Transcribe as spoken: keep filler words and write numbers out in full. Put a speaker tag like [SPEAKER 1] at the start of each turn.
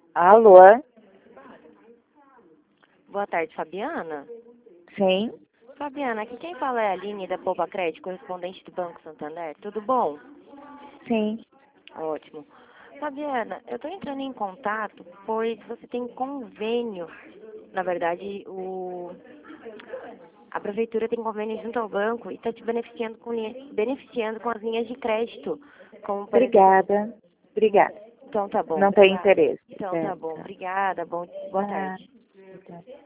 [SPEAKER 1] Alô?
[SPEAKER 2] Boa tarde, Fabiana.
[SPEAKER 1] Sim?
[SPEAKER 2] Fabiana, aqui quem fala é a Aline da Poupa Crédito, correspondente do Banco Santander. Tudo bom?
[SPEAKER 1] Sim.
[SPEAKER 2] Ótimo. Fabiana, eu estou entrando em contato, pois você tem convênio. Na verdade, o... a prefeitura tem convênio junto ao banco e está te beneficiando com, linha... beneficiando com as linhas de crédito. Como, por exemplo...
[SPEAKER 1] Obrigada. Obrigada.
[SPEAKER 2] Então tá bom,
[SPEAKER 1] Não tem
[SPEAKER 2] obrigada.
[SPEAKER 1] interesse.
[SPEAKER 2] Então
[SPEAKER 1] É,
[SPEAKER 2] tá bom,
[SPEAKER 1] tá.
[SPEAKER 2] obrigada. Bom... Boa
[SPEAKER 1] Ah,
[SPEAKER 2] tarde.
[SPEAKER 1] tá.